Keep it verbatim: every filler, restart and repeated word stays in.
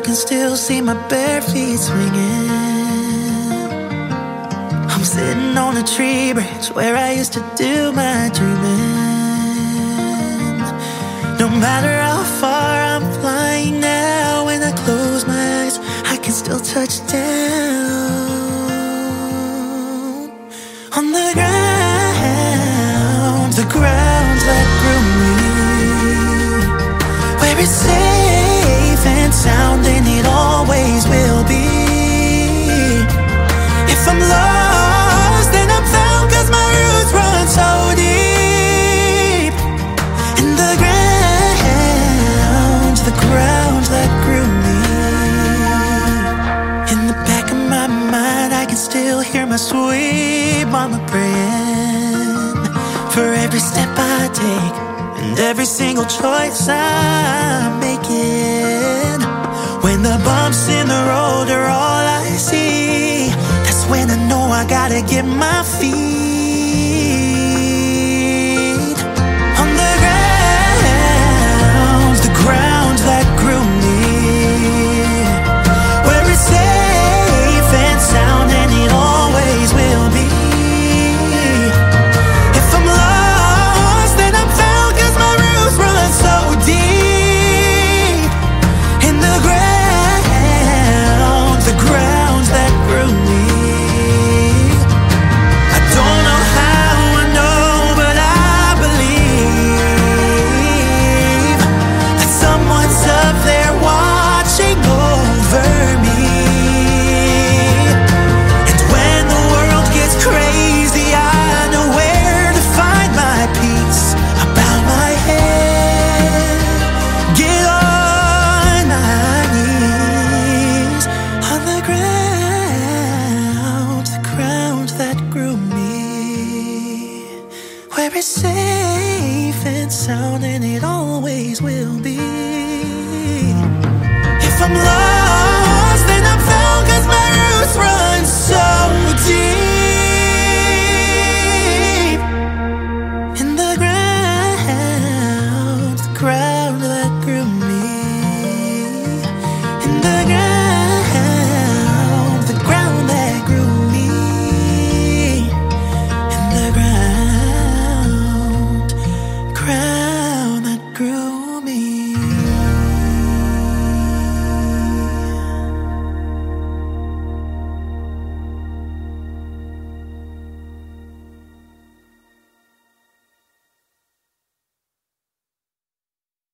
can still see my bare feet swinging. I'm sitting on a tree branch where I used to do my dreaming. No matter how far I'm flying now, when I close my eyes, I can still touch down on the ground, the ground that grew me, where it's safe and sound and it always will be. If I'm lost, then I'm found, 'cause my roots run so deep. In the ground, the ground that grew me. In the back of my mind, I can still hear my sweet mama praying for every step I take and every single choice I'm making. When the bumps in the road are all I see, that's when I know I gotta get my feet